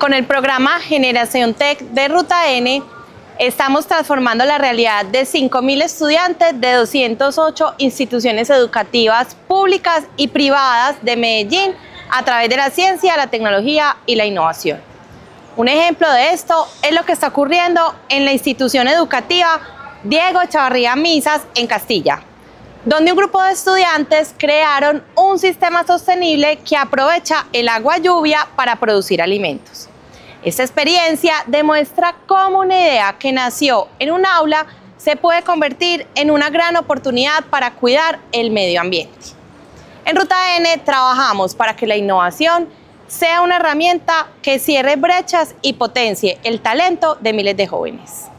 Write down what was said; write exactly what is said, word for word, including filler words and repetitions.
Con el programa Generación Tech de Ruta N, estamos transformando la realidad de cinco mil estudiantes de doscientas ocho instituciones educativas públicas y privadas de Medellín a través de la ciencia, la tecnología y la innovación. Un ejemplo de esto es lo que está ocurriendo en la institución educativa Diego Echavarría Misas en Castilla, donde un grupo de estudiantes crearon un sistema sostenible que aprovecha el agua lluvia para producir alimentos. Esta experiencia demuestra cómo una idea que nació en un aula se puede convertir en una gran oportunidad para cuidar el medio ambiente. En Ruta N trabajamos para que la innovación sea una herramienta que cierre brechas y potencie el talento de miles de jóvenes.